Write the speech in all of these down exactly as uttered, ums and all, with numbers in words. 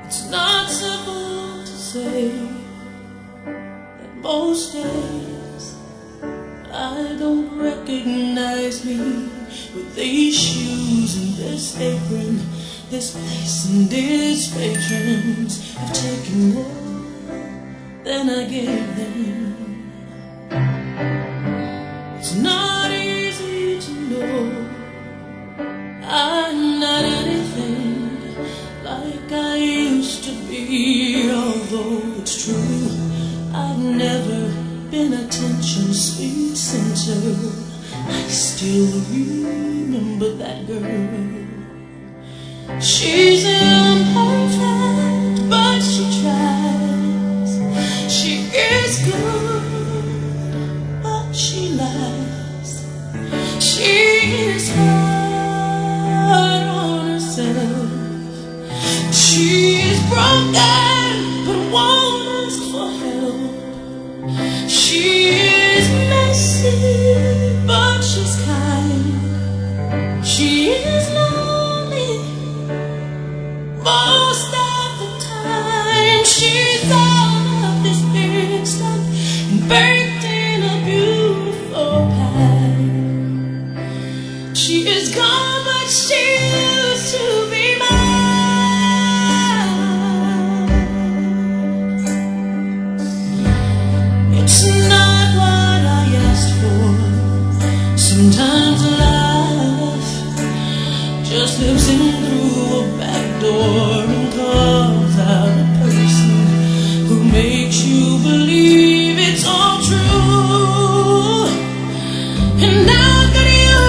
It's not simple to say that most days I don't recognize me with these shoes and this apron, this place and these patrons have taken more than I gave them. It's not easy to know I'm not anything like I used to be, although it's true I've never been attention's sweet center. I still remember that girl. She's imperfect, but she tries. She is good, but she lies. She is hard on herself. She is broken, but won't ask for help. She is messy, but she's kind. She is lonely most of the time. She's all of this big stuff and baked in a beautiful pie. She is gone, but she used to be mine. It's not what I asked for. Sometimes life just slips in through a back door and calls out a person who makes you believe it's all true. And now could you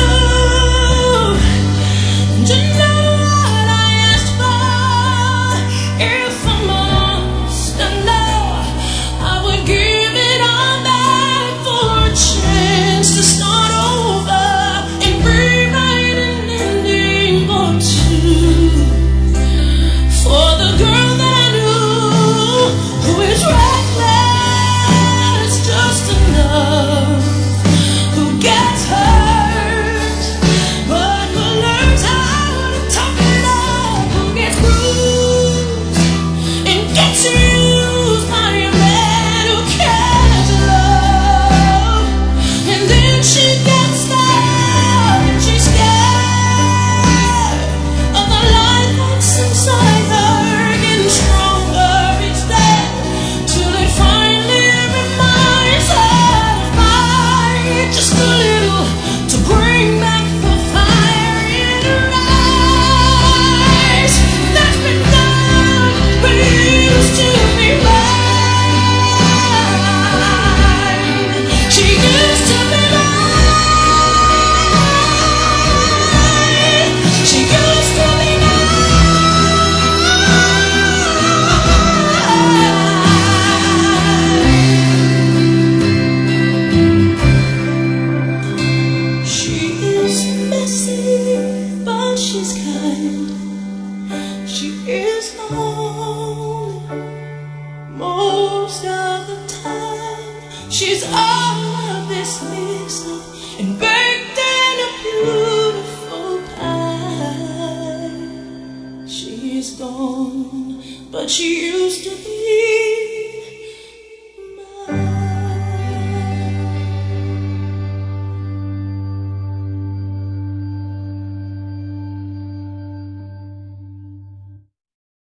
to know what I asked for? If I'm honest, I know I would give it all back for a chance to start over and rewrite an ending or two for the girl that I knew, who is reckless just enough, who gets hurt but who learns how to tough it up, who gets bruised and gets used by a man who can't love. And then she gets scared, and she's scared of the light that's inside her, getting stronger each day, till it finally reminds her to fight just a little, to bring back the fire in her eyes. That's been done, but it used to be mine. She used to be mine. She used to be mine. She is messy, but she's kind. She is lonely most of the time. She's all of this mixed up and baked in a beautiful pie. She's gone, but she used to be